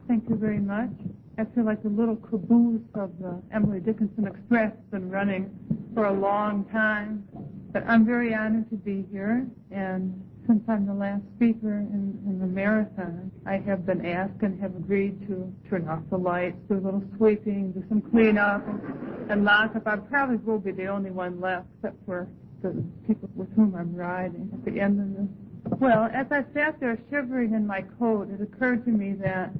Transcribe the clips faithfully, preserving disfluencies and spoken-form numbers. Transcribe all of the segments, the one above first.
Thank you very much. I feel like the little caboose of the Emily Dickinson Express has been running for a long time. But I'm very honored to be here, and since I'm the last speaker in, in the marathon, I have been asked and have agreed to turn off the lights, do a little sweeping, do some cleanup, and, and lock up. I probably will be the only one left, except for the people with whom I'm riding at the end of this. Well, as I sat there shivering in my coat, it occurred to me that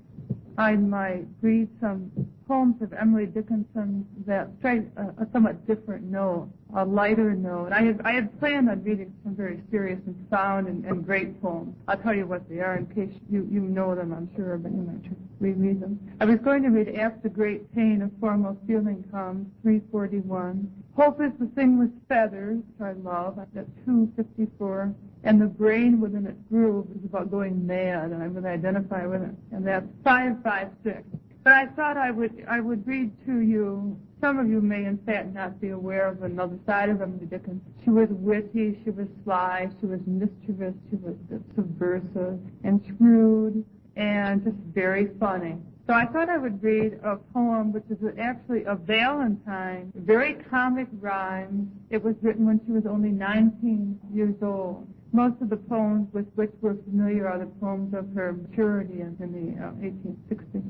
I might read some poems of Emily Dickinson that strike a, a somewhat different note, a lighter note. I had, I had planned on reading some very serious and profound and, and great poems. I'll tell you what they are in case you, you know them, I'm sure, but you might just reread them. I was going to read After Great Pain, a Foremost Feeling Comes, three forty-one. Hope is the thing with feathers, which I love, at two fifty-four. And the brain within its groove is about going mad, and I'm going to identify with it. And that's five five six. But I thought I would I would read to you. Some of you may, in fact, not be aware of another side of Emily Dickinson. She was witty, she was sly, she was mischievous, she was subversive and shrewd, and just very funny. So I thought I would read a poem which is actually a Valentine, very comic rhyme. It was written when she was only nineteen years old. Most of the poems with which we're familiar are the poems of her maturity in the uh, eighteen sixties.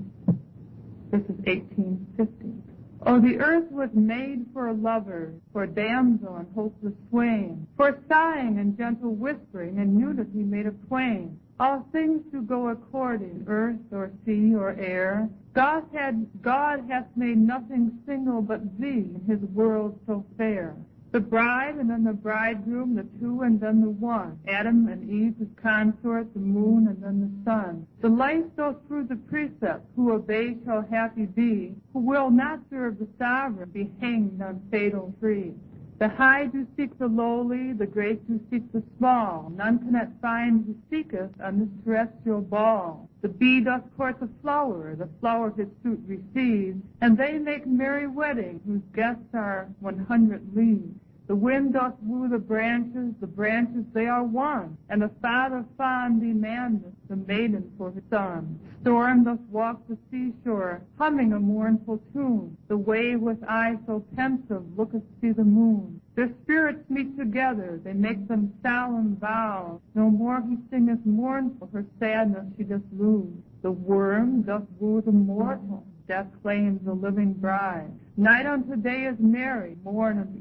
This is eighteen fifty. Oh, the earth was made for lovers, for damsel and hopeless swain, for sighing and gentle whispering and nudity made of twain. All things do go according, earth or sea or air. God had God hath made nothing single but thee in his world so fair. The bride and then the bridegroom, the two and then the one. Adam and Eve, his consort, the moon and then the sun. The light goes through the precepts, who obey shall happy be, who will not serve the sovereign, be hanged on fatal tree. The high do seek the lowly, the great do seek the small. None cannot find who seeketh on this terrestrial ball. The bee doth court the flower, the flower his suit receives, and they make merry wedding, whose guests are one hundred leaves. The wind doth woo the branches, the branches they are one, and the father fond demandeth the maiden for his son. Storm doth walk the seashore, humming a mournful tune. The wave with eye so pensive looketh to see the moon. Their spirits meet together, they make them solemn vows. No more he singeth mournful, her sadness she doth lose. The worm doth woo the mortal, death claims the living bride. Night unto day is merry, morn unto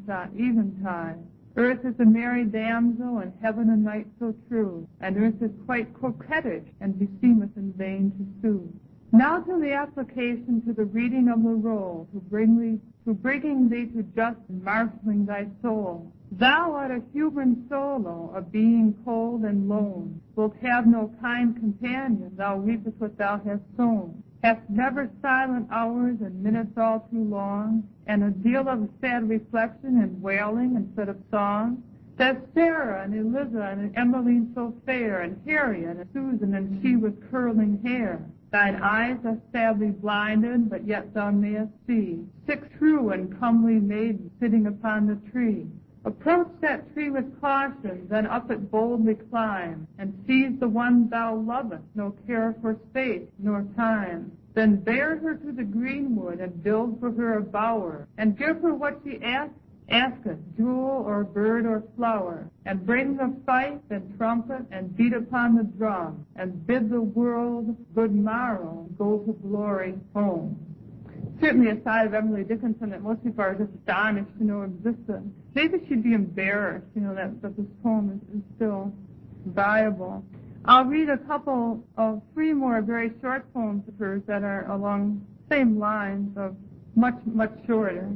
eventide. Earth is a merry damsel, and heaven a knight so true. And earth is quite coquettish, and beseemeth in vain to sue. Now to the application to the reading of the roll, to bring thee, to bringing thee to just and marshalling thy soul. Thou art a human solo, a being cold and lone. Wilt have no kind companion, thou reapest what thou hast sown. Hast never silent hours and minutes all too long, and a deal of sad reflection and wailing instead of song? There's Sarah and Eliza and Emmeline so fair, and Harriet and Susan and she with curling hair. Thine eyes are sadly blinded, but yet thou mayest see six true and comely maidens sitting upon the tree. Approach that tree with caution, then up it boldly climb, and seize the one thou lovest, no care for space nor time. Then bear her to the greenwood, and build for her a bower, and give her what she asks, asketh, jewel or bird or flower, and bring the fife and trumpet, and beat upon the drum, and bid the world good morrow, go to glory home. Certainly a side of Emily Dickinson that most people are just astonished to know existed. Maybe she'd be embarrassed, you know, that, that this poem is, is still viable. I'll read a couple of three more very short poems of hers that are along the same lines of much, much shorter.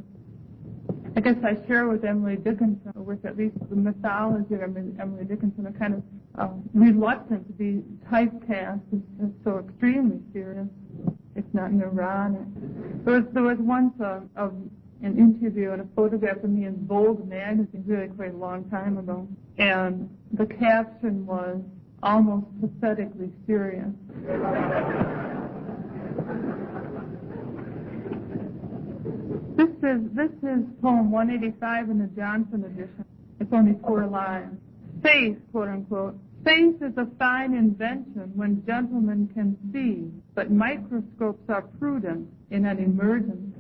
I guess I share with Emily Dickinson, with at least the mythology of Emily Dickinson, a kind of uh, reluctant to be typecast as, as so extremely serious, if not neurotic. There was, there was once a, a, an interview and a photograph of me in Vogue magazine, really quite a long time ago, and the caption was almost pathetically serious. This is this is poem one eighty-five in the Johnson edition. It's only four lines. Faith, quote unquote. Faith is a fine invention when gentlemen can see, but microscopes are prudent in an emergency.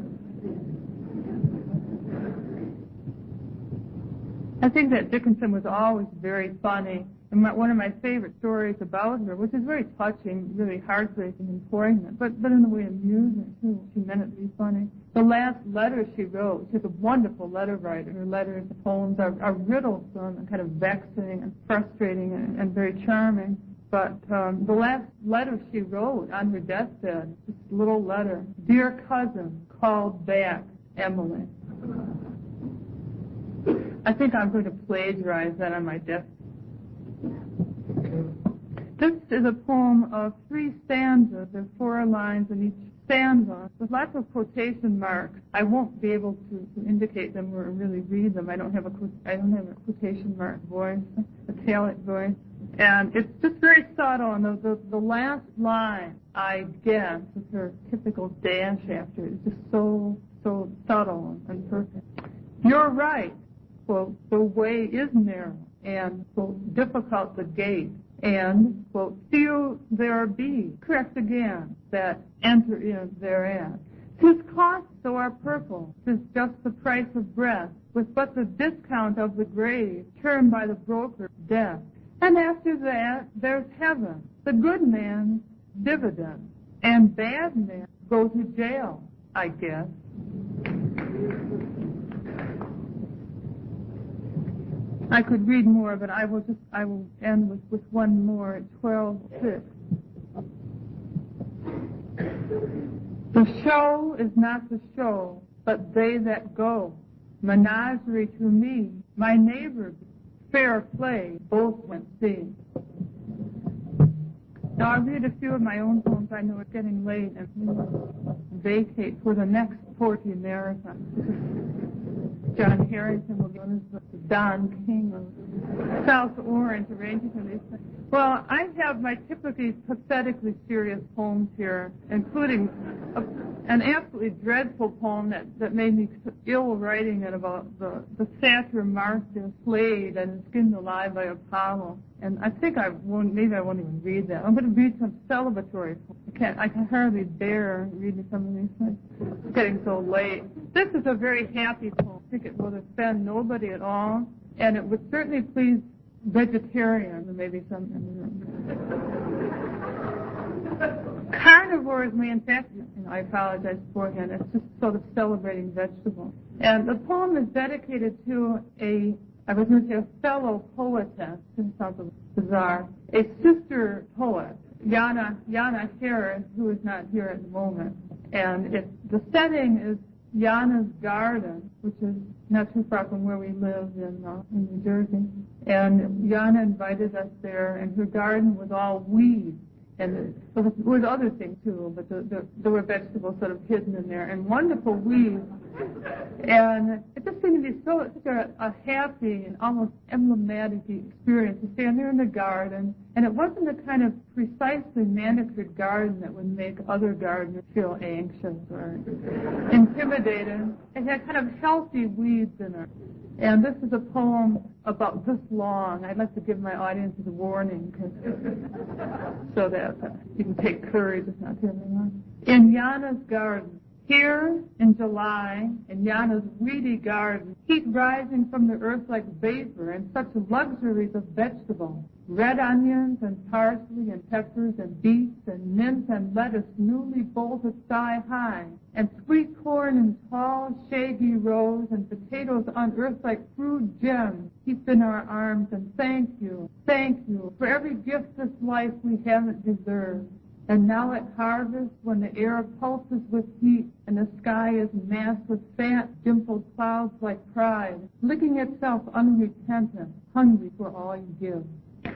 I think that Dickinson was always very funny. And my, one of my favorite stories about her, which is very touching, really heartbreaking and poignant, but, but in a way amusing, too. She meant it to be funny. The last letter she wrote, she's a wonderful letter writer. Her letters, the poems are, are riddlesome and kind of vexing and frustrating and, and very charming. But um, the last letter she wrote on her deathbed, this little letter, "Dear cousin, called back, Emily." I think I'm going to plagiarize that on my deathbed. This is a poem of three stanzas. There are four lines in each stanza with lots of quotation marks. I won't be able to, to indicate them or really read them. I don't have a I don't have a quotation mark voice, a taillight voice, and it's just very subtle. And the, the the last line, I guess, with her typical dash after it, is just so so subtle and perfect. You're right. Quote, the way is narrow and, quote, difficult the gate, and, quote, few there be, correct again, that enter in thereat. 'Tis cost so are purple, 'tis just the price of breath, with but the discount of the grave, turned by the broker death. And after that, there's heaven, the good man's dividend, and bad men go to jail, I guess. I could read more, but I will just I will end with, with one more at twelve six. The show is not the show, but they that go. Menagerie to me, my neighbor, fair play, both went see. Now I'll read a few of my own poems. I know it's getting late and vacate for the next forty marathon. John Harrington will be the Don King of South Orange arranging for these things. Well, I have my typically pathetically serious poems here, including a, an absolutely dreadful poem that, that made me ill writing it about the, the satyr Marcia Slade and skinned alive by Apollo. And I think I won't, maybe I won't even read that. I'm going to read some celebratory poems. I can't, I can hardly bear reading some of these things. It's getting so late. This is a very happy poem. I think it will offend nobody at all, and it would certainly please vegetarians, and maybe some in the room. Carnivores may in fact, and I apologize beforehand, it's just sort of celebrating vegetables. And the poem is dedicated to a, I was going to say a fellow poetess, it sounds bizarre, a sister poet, Yana, Yana Harris, who is not here at the moment. And it, the setting is Yana's garden, which is not too far from where we live in, uh, in New Jersey. And Yana invited us there, and her garden was all weeds. And there was other things, too, but the, the, there were vegetables sort of hidden in there, and wonderful weeds. And it just seemed to be so, such a, a happy and almost emblematic experience to stand there in the garden. And it wasn't the kind of precisely manicured garden that would make other gardeners feel anxious or intimidated. It had kind of healthy weeds in it. And this is a poem about this long. I'd like to give my audience a warning so that uh, you can take courage. It's not too long. In Yana's garden. Here in July, in Yana's weedy garden, heat rising from the earth like vapor, and such luxuries of vegetables. Red onions and parsley and peppers and beets and mint and lettuce newly bolted thigh high, and sweet corn in tall, shaggy rows, and potatoes unearthed like crude gems heaped in our arms. And thank you, thank you for every gift this life we haven't deserved. And now at harvest, when the air pulses with heat and the sky is massed with fat, dimpled clouds like pride, licking itself unrepentant, hungry for all you give.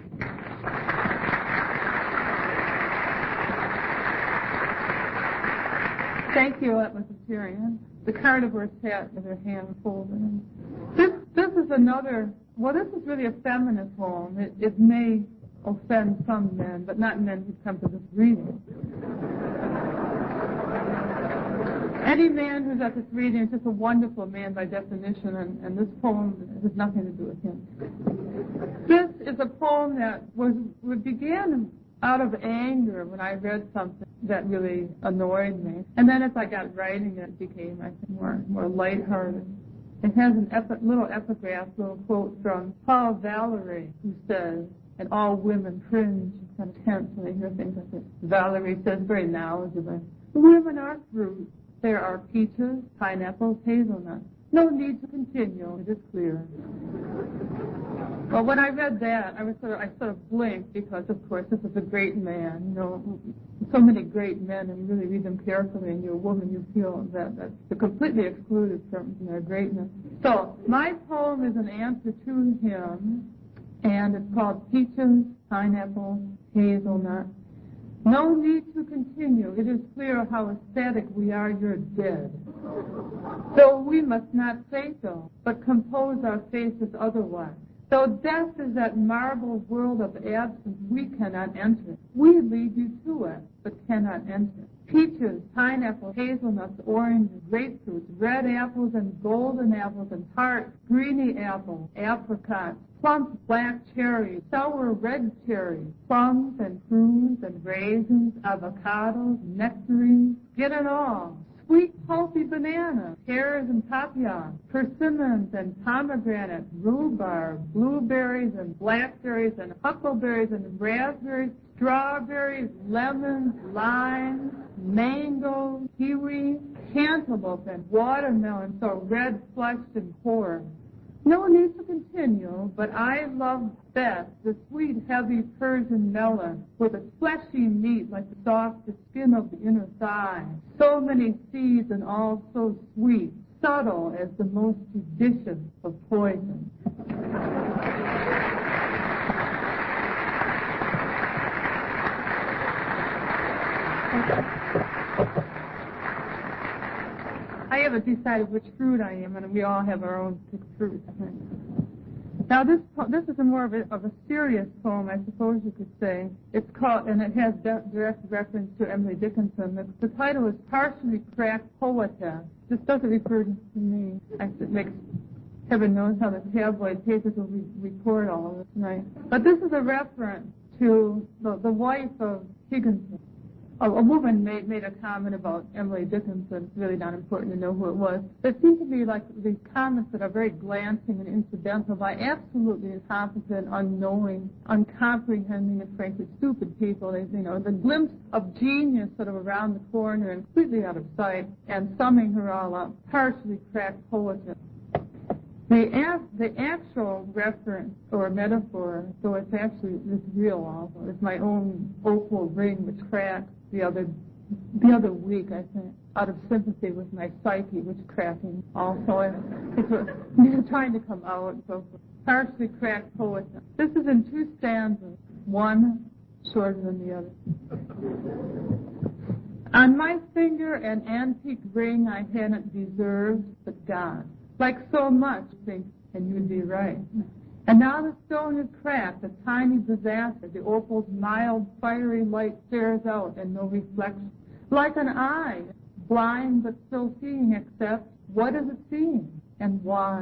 Thank you, that was a Syrian. The carnivore sat with her hand folded. This, this is another, well, this is really a feminist poem. It, it may offend some men, but not men who come to this reading. Any man who's at this reading is just a wonderful man by definition, and, and this poem has nothing to do with him. This is a poem that was, was began out of anger when I read something that really annoyed me. And then as I got writing it, it became, I think, more, more lighthearted. It has an epi- little epigraph, little quote from Paul Valery, who says, and all women cringe and kind of tense when they hear things like this. Valery says very knowledgeably, women are fruit. There are peaches, pineapples, hazelnuts. No need to continue, it is clear. Well, when I read that, I was sort of, I sort of blinked because, of course, this is a great man. You know, so many great men, and you really read them carefully, and you're a woman, you feel that, that you're completely excluded from their greatness. So, my poem is an answer to him, and it's called Peaches, Pineapple, Hazelnut. No need to continue. It is clear how ecstatic we are you're dead. Though we must not say so, but compose our faces otherwise. Though death is that marble world of absence, we cannot enter. We lead you to it, but cannot enter. Peaches, pineapples, hazelnuts, oranges, grapefruits, red apples and golden apples and tart, greeny apples, apricots, plump black cherries, sour red cherries, plums and prunes and raisins, avocados, nectarines, get it all. Sweet, pulpy bananas, pears and papayas, persimmons and pomegranates, rhubarb, blueberries and blackberries and huckleberries and raspberries, strawberries, lemons, limes, mangoes, kiwi, cantaloupe and watermelon, so red, flushed, and core. No need to continue, but I love best the sweet, heavy Persian melon with a fleshy meat like the soft skin of the inner thigh. So many seeds and all so sweet, subtle as the most judicious of poisons. I haven't decided which fruit I am, and we all have our own picked fruits. Now, this this is a more of a, of a serious poem, I suppose you could say. It's called, and it has de- direct reference to Emily Dickinson. The, the title is Partially Cracked Poetess. This doesn't refer to me. I, it makes heaven knows how the tabloid papers will re- report all of this tonight. But this is a reference to the, the wife of Higginson. A, a woman made, made a comment about Emily Dickinson. It's really not important to know who it was. There seem to be like these comments that are very glancing and incidental by absolutely incompetent, unknowing, uncomprehending, and frankly stupid people. They, you know, the glimpse of genius sort of around the corner and completely out of sight, and summing her all up, partially cracked poetess. The, af- the actual reference or metaphor, so it's actually it's real also, is my own opal ring which cracked the other the other week, I think, out of sympathy with my psyche, which cracking also. And it's a, trying to come out. So partially cracked poetess. This is in two stanzas, one shorter than the other. On my finger an antique ring I hadn't deserved, but God. Like so much, think, and you'd be right. And now the stone is cracked, a tiny disaster. The opal's mild, fiery light stares out and no reflection. Like an eye, blind but still seeing, except what is it seeing and why?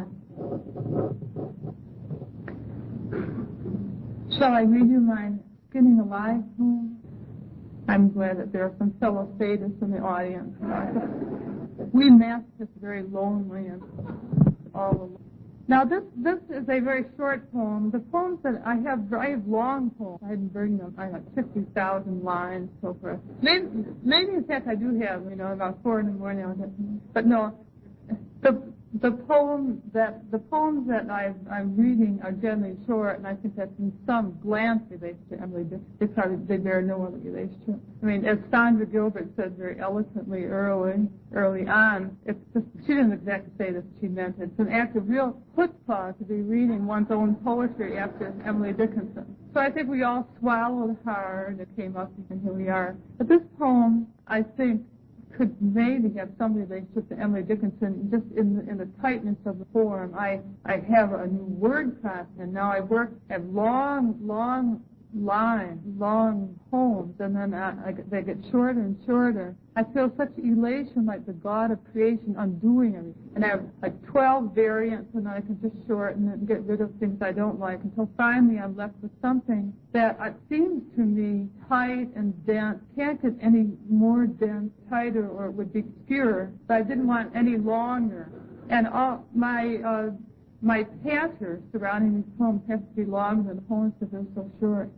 Shall I read you my Skinning Alive poem? I'm glad that there are some fellow sadists in the audience. We Masters are very lonely and all alone. Now, this this is a very short poem. The poems that I have, I have long poems. I didn't bring them. I have fifty thousand lines, so forth. Maybe, maybe in fact I do have, you know, about four in the morning. I'll get them. But no, the the poem that the poems that I, I'm reading are generally short, and I think that's in some glance related to Emily Dickinson. They probably they bear no other relationship. I mean, as Sandra Gilbert said very eloquently early early on, it's just, she didn't exactly say this. She meant it. It's an act of real chutzpah to be reading one's own poetry after Emily Dickinson. So I think we all swallowed hard. It came up, and here we are. But this poem, I think, could maybe have some relationship to Emily Dickinson just in the, in the tightness of the form. I, I have a new word process, and now I work, have long, long lines, long poems, and then I, I, they get shorter and shorter. I feel such elation, like the God of creation undoing everything. And I have like twelve variants, and I can just shorten it and get rid of things I don't like until finally I'm left with something that uh, seems to me tight and dense. Can't get any more dense, tighter, or it would be obscure. But I didn't want any longer. And all my uh, my patter surrounding these poems has to be longer than the poems because they're so short.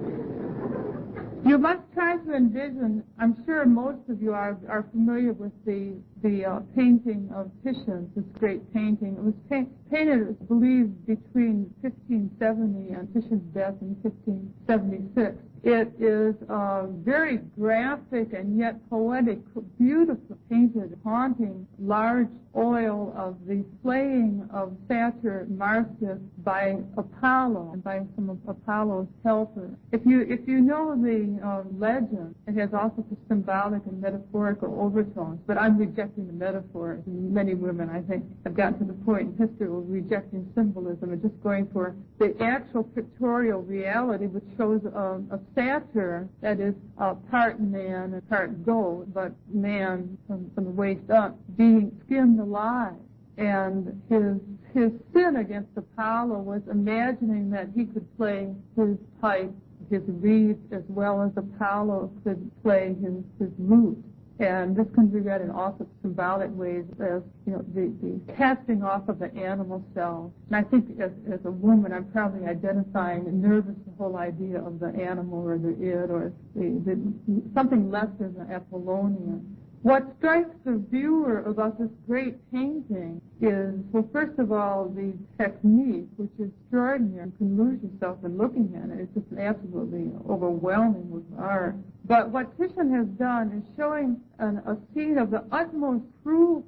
You must try to envision, I'm sure most of you are, are familiar with the, the uh, painting of Titian, this great painting. It was pa- painted, it's believed, between fifteen seventy and Titian's death in fifteen seventy-six. It is uh, very graphic and yet poetic, beautifully painted, haunting large oil of the slaying of Satyr Marsyas by Apollo and by some of Apollo's helpers. If you if you know the uh, legend, it has also symbolic and metaphorical overtones, but I'm rejecting the metaphors. And many women, I think, have gotten to the point in history of rejecting symbolism and just going for the actual pictorial reality, which shows um, a satyr that is uh, part man and part goat, but man from, from the waist up, being skinned alive. And his his sin against Apollo was imagining that he could play his pipe, his reeds, as well as Apollo could play his, his lute. And this can be read in all sorts of symbolic ways as, you know, the, the casting off of the animal cells. And I think as, as a woman, I'm probably identifying and nervous the whole idea of the animal or the id or the, the, something less than the Apollonian. What strikes the viewer about this great painting is, well, first of all, the technique, which is extraordinary. You can lose yourself in looking at it. It's just absolutely overwhelming with art. But what Titian has done is showing an, a scene of the utmost cruelty.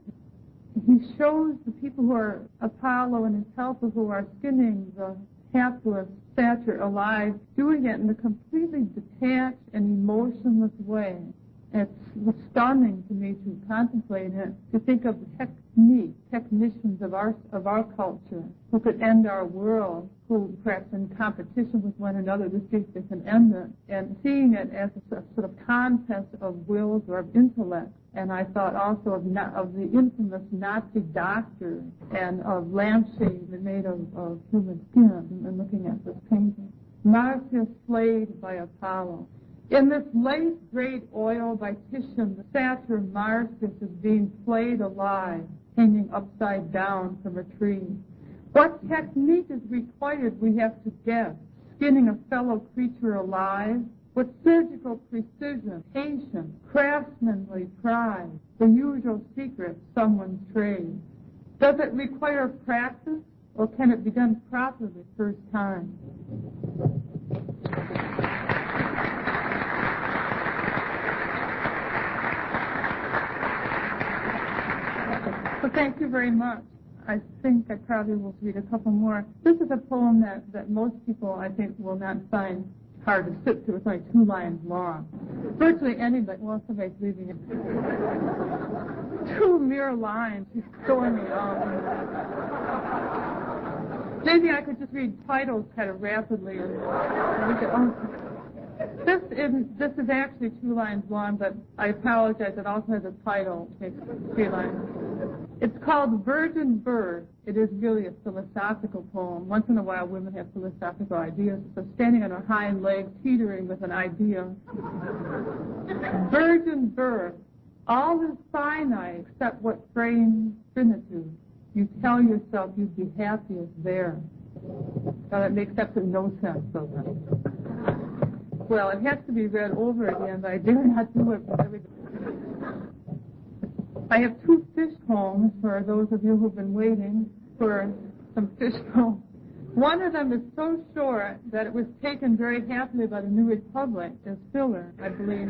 He shows the people who are Apollo and his helpers who are skinning the hapless satyr alive, doing it in a completely detached and emotionless way. It's stunning to me to contemplate it, to think of technique, technicians of our of our culture who could end our world, who perhaps in competition with one another to see if they can end it, and seeing it as a sort of contest of wills or of intellect. And I thought also of, of the infamous Nazi doctor and of lampshades made of, of human skin, and looking at this painting. Marsyas slayed by Apollo. In this late great oil by Titian, the satyr Marsyas is being flayed alive, hanging upside down from a tree. What technique is required, we have to guess. Skinning a fellow creature alive with surgical precision, patience, craftsmanly pride, the usual secret of someone's trade. Does it require practice, or can it be done properly first time? So thank you very much. I think I probably will read a couple more. This is a poem that, that most people, I think, will not find hard to sit through. It's only two lines long. Virtually anybody, well, somebody's leaving it. Two mere lines. He's throwing me off. Maybe I could just read titles kind of rapidly and we could, oh, This is, this is actually two lines long, but I apologize. It also has a title, which makes three lines. It's called Virgin Birth. It is really a philosophical poem. Once in a while, women have philosophical ideas. So standing on her hind legs, teetering with an idea. Virgin Birth. All is finite except what frames finitude. You tell yourself you'd be happiest there. Now that makes absolutely no sense, doesn't it? Well, it has to be read over again, but I dare not do it for everybody. I have two fish poems for those of you who've been waiting for some fish poems. One of them is so short that it was taken very happily by the New Republic as filler, I believe.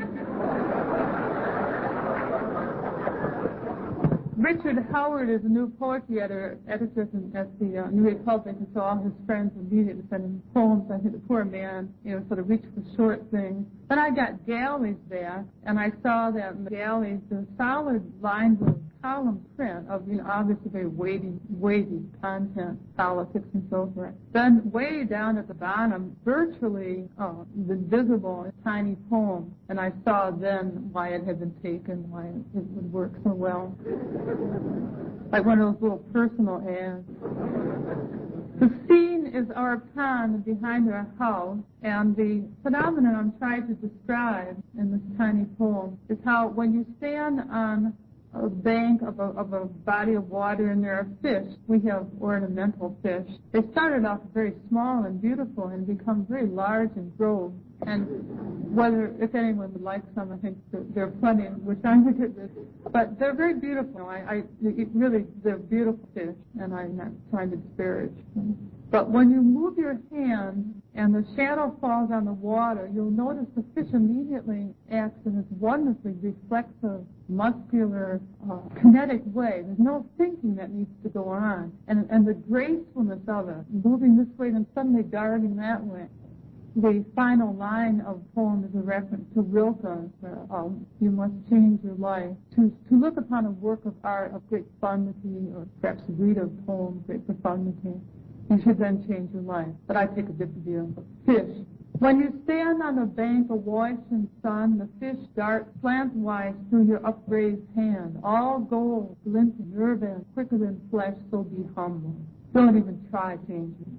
Richard Howard is a new poetry editor, editor at the uh, New Republic, and so all his friends immediately sent him poems. I think the poor man, you know, sort of reached for short things. Then I got galleys back, and I saw that in the galleys, the solid lines of column print of, you know, obviously very weighty, weighty content, politics and so forth. Then way down at the bottom, virtually uh, invisible, a tiny poem, and I saw then why it had been taken, why it would work so well. Like one of those little personal ads. The scene is our pond behind our house, and the phenomenon I'm trying to describe in this tiny poem is how when you stand on a bank of a, of a body of water and there are fish, we have ornamental fish. They started off very small and beautiful and become very large and grow. And whether, if anyone would like some, I think there, there are plenty which I'm going to, but they're very beautiful. I, I it really, they're beautiful fish, and I'm not trying to disparage them. But when you move your hand and the shadow falls on the water, you'll notice the fish immediately acts in this wonderfully reflexive, muscular, uh, kinetic way. There's no thinking that needs to go on. And, and the gracefulness of it, moving this way and suddenly darting that way. The final line of the poem is a reference to Rilke's, uh, um, you must change your life. To, to look upon a work of art of great profundity, or perhaps read a poem of great profundity, you should then change your life. But I take a different view. Fish. When you stand on the bank awash in sun, the fish dart slantwise through your upraised hand. All gold, glinting, nerve-end, quicker than flesh, so be humble. Don't even try changing.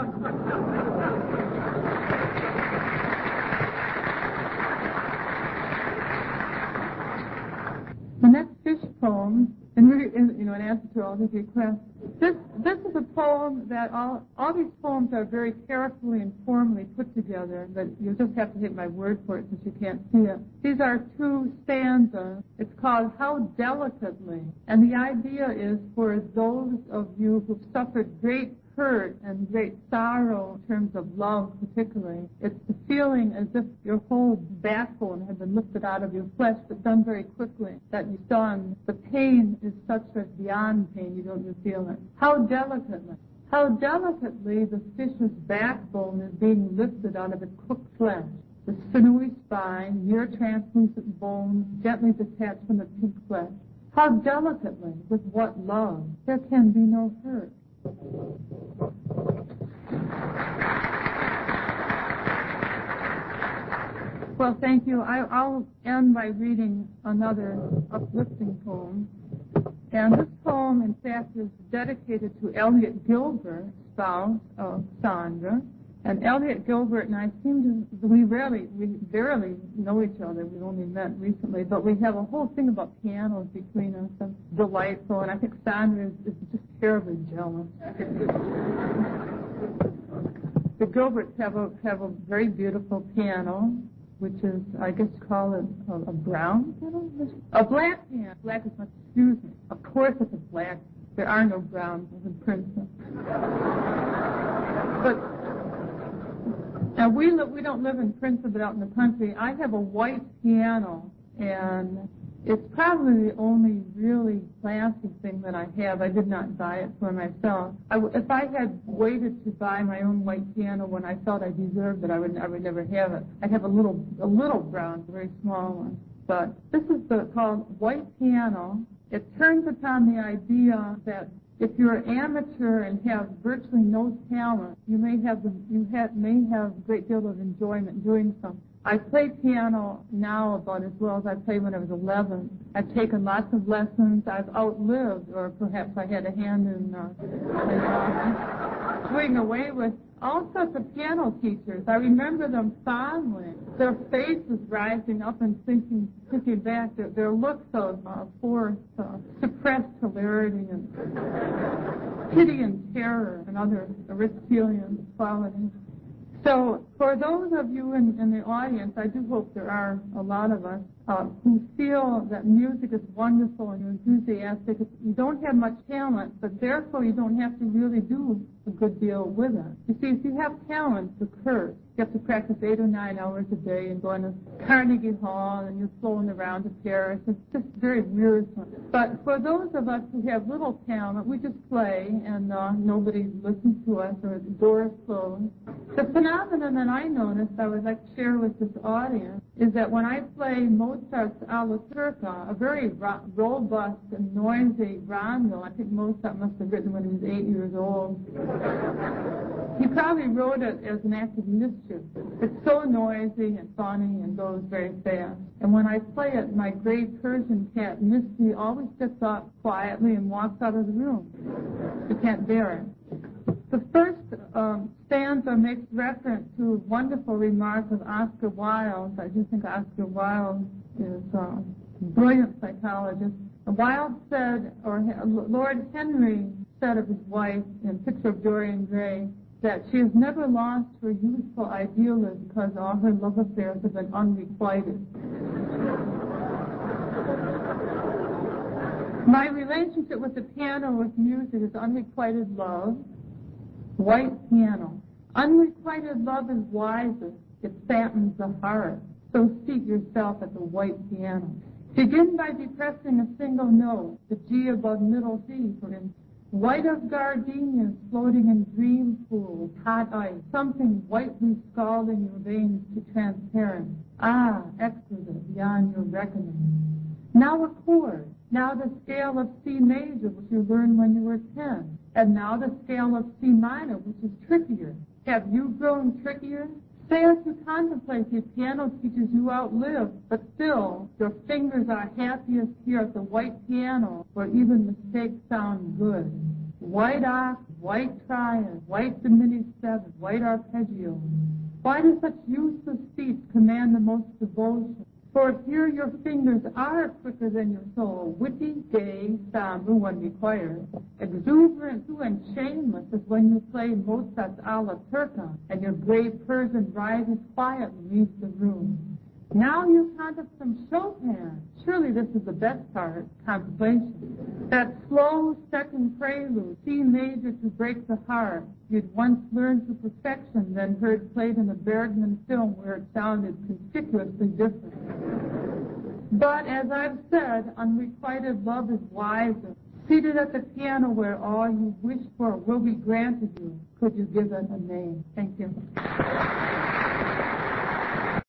The next fish poem, in, in, you know, in answer to all these requests, this this is a poem that all all these poems are very carefully and formally put together. But you'll just have to take my word for it since you can't see it. These are two stanzas. It's called "How Delicately," and the idea is for those of you who've suffered great hurt and great sorrow in terms of love particularly. It's the feeling as if your whole backbone had been lifted out of your flesh, but done very quickly, that you done. The pain is such that beyond pain you don't even feel it. How delicately. How delicately the fish's backbone is being lifted out of its cooked flesh. The sinewy spine, near translucent bones, gently detached from the pink flesh. How delicately, with what love, there can be no hurt. Well, thank you. I, I'll end by reading another uplifting poem. And this poem, in fact, is dedicated to Elliot Gilbert, spouse of Sandra. And Elliot Gilbert and I seem to, we rarely, we barely know each other. We've only met recently, but we have a whole thing about pianos between us. And delightful. And I think Sandra is, is just terribly jealous. The Gilberts have a have a very beautiful piano, which is, I guess, call it a, a brown piano? A black piano. Black is much, excuse me. Of course it's a black. There are no browns in Princeton. But now we li- we don't live in Princeton, but out in the country. I have a white piano, and it's probably the only really classy thing that I have. I did not buy it for myself. I w- if I had waited to buy my own white piano when I felt I deserved it, I would I would never have it. I have a little a little brown, very small one. But this is the, called White Piano. It turns upon the idea that if you're an amateur and have virtually no talent, you may have the, you have, may have a great deal of enjoyment doing something. I play piano now about as well as I played when I was eleven. I've taken lots of lessons. I've outlived, or perhaps I had a hand in, uh, in uh, doing away with all sorts of piano teachers. I remember them fondly. Their faces rising up and thinking, thinking back, their, their looks of uh, forced, uh, suppressed hilarity and pity and terror and other Aristotelian qualities. So for those of you in, in the audience, I do hope there are a lot of us uh, who feel that music is wonderful and you're enthusiastic. You don't have much talent, but therefore you don't have to really do a good deal with it. You see, if you have talent, it's a curse. You have to practice eight or nine hours a day and go to Carnegie Hall and you're flown around to Paris. It's just very wearisome. But for those of us who have little talent, we just play and uh, nobody listens to us or the door is closed. The phenomenon that I noticed I would like to share with this audience is that when I play Mozart's Alla Turca, a very ro- robust and noisy rondo, I think Mozart must have written when he was eight years old. He probably wrote it as an act of mischief. It's so noisy and funny and goes very fast. And when I play it, my gray Persian cat, Misty, always gets up quietly and walks out of the room. She can't bear it. The first um, stanza makes reference to a wonderful remark of Oscar Wilde. I do think Oscar Wilde is a brilliant psychologist. Wilde said, or Lord Henry said of his wife in Picture of Dorian Gray, that she has never lost her youthful idealism because all her love affairs have been unrequited. My relationship with the piano, with music, is unrequited love, white piano. Unrequited love is wiser. It fattens the heart. So seat yourself at the white piano. Begin by depressing a single note, the G above middle C, for instance. White of gardenias floating in dream pools, hot ice, something whitely scalding your veins to transparent. Ah, exquisite, beyond your reckoning. Now a chord. Now the scale of C major, which you learned when you were ten. And now the scale of C minor, which is trickier. Have you grown trickier? Say as you contemplate, your piano teachers you outlive, but still, your fingers are happiest here at the white piano, where even mistakes sound good. White oct, white triad, white diminished seventh, white arpeggio. Why do such useless feats command the most devotion? For here your fingers are quicker than your soul, witty, gay, somber when required, exuberant too and shameless as when you play Mozart's Alla Turca and your gray Persian rises quietly leaves the room. Now you contemplate some Chopin. Surely this is the best part, contemplation. That slow second prelude, C major to break the heart, you'd once learned to perfection, then heard played in a Bergman film where it sounded conspicuously different. But as I've said, unrequited love is wiser. Seated at the piano where all you wish for will be granted you, could you give it a name? Thank you.